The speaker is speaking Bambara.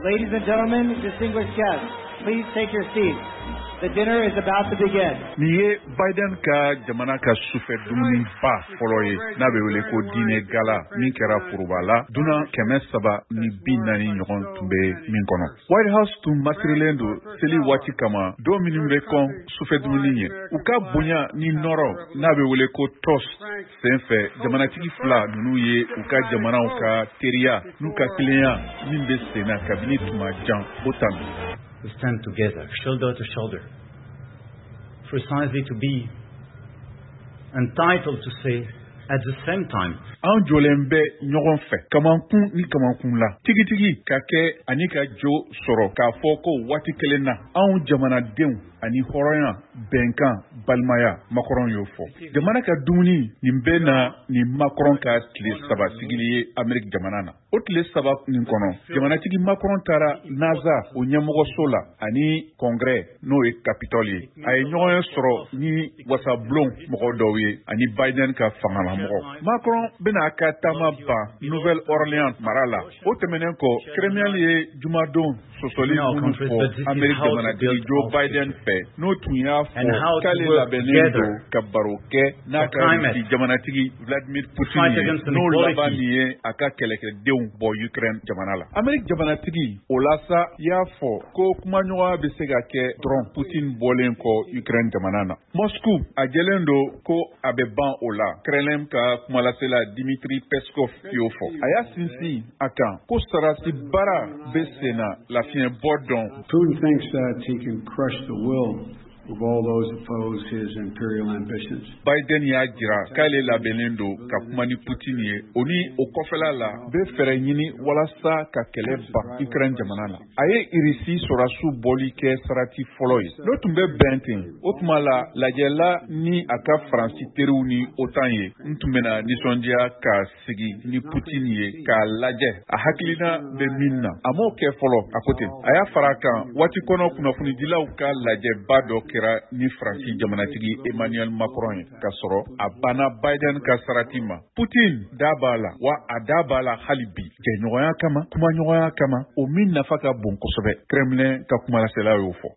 Ladies and gentlemen, distinguished guests, please take your seats. The dinner is about to begin. Ni ye Biden ka jamana ka sufɛ dumuni ba fɔlɔ ye n'a bɛ wele ko diinɛ gala min kɛra foroba la dunan 340 ɲɔgɔn tun bɛ min kɔnɔ. White House tun masirilen don seli waati kama don minnu bɛ kɔn sufɛ dumuni ye. U ka bonya ni nɔrɔ n'a bɛ wele ko toast senfɛ jamanatigi fila ninnu ye u ka jamanaw ka teriya n'u ka tilenya min bɛ sen na kabini tuma jan o tanu. We stand together, shoulder to shoulder, precisely to be entitled to say at the same time. An jɔlen bɛ ɲɔgɔn fɛ kamankun ni kamankun la tigitigi ka kɛ ani ka jo sɔrɔ k'a fɔ ko waati kelen na anw jamanadenw ani hɔrɔnya bɛnkan balimaya Macron y'o fɔ. Jamana ka dumuni nin bɛ na ni Macron ka tile 3 sigili ye Ameriki jamana na. O tile 3 nin kɔnɔ jamanatigi Macron taara NASA o ɲɛmɔgɔso la ani Congrès n'o ye Capitole ye. A ye ɲɔgɔn sɔrɔ ni wasabulon mɔgɔ dɔw ye ani Biden ka fangalamɔgɔ. Macron bɛna ka taama ban Nouvelle-Orléans mara la. O tɛmɛnen kɔ Kremlin ye jumadon sɔsɔli minnu fɔ Ameriki jamanatigi Joe Biden fɛ n'o tun y'a fɔ k'ale labɛnnen don ka baro kɛ n'a ka jamanatigi Vladimir Putin ye n'o laban nin ye a ka kɛlɛkɛdenw bɔ Ukraine jamana la. Ameriki jamanatigi o la sa y'a fɔ ko kumaɲɔgɔnya bɛ se ka kɛ dɔrɔn Putin bɔlen kɔ Ukraine jamana na. Moscou a jɛlen don ko a bɛ ban o la. Kremlin ka kumalasela Dmitry Peskov y'o fɔ. A y'a sinsin a kan ko sarasi baara bɛ sen na lafiɲɛ bɔ dɔn. Putin thinks that he can crush the will of all those opposed his imperial ambitions. Biden y'a jira k'ale labɛnnen don ka kuma ni Putin ye. O ni o kɔfɛla la bɛ fɛɛrɛ ɲini walasa ka kɛlɛ ban Ukraine jamana la. A ye Irisi sɔrɔdasiw bɔli kɛ sarati fɔlɔ ye. N'o tun bɛ bɛn ten, o tuma la lajɛla ni a ka Faransi teriw ni OTAN ye n tun bɛna nisɔndiya ka sigi ni Putin ye k'a lajɛ a hakilina bɛ min na. A m'o kɛ fɔlɔ a ko ten. A y'a fara kan waati kɔnɔ kunnafonidilaw ka lajɛba dɔ kɛra ni Faransi jamanatigi Emmanuel Macron ye ka sɔrɔ a banna Biden ka sarati ma. Putin da b'a la wa a da b'a la hali bi jɛɲɔgɔnya kama kumaɲɔgɔnya kama o min nafa ka bon kosɛbɛ. Kremlin ka kumalasela y'o fɔ.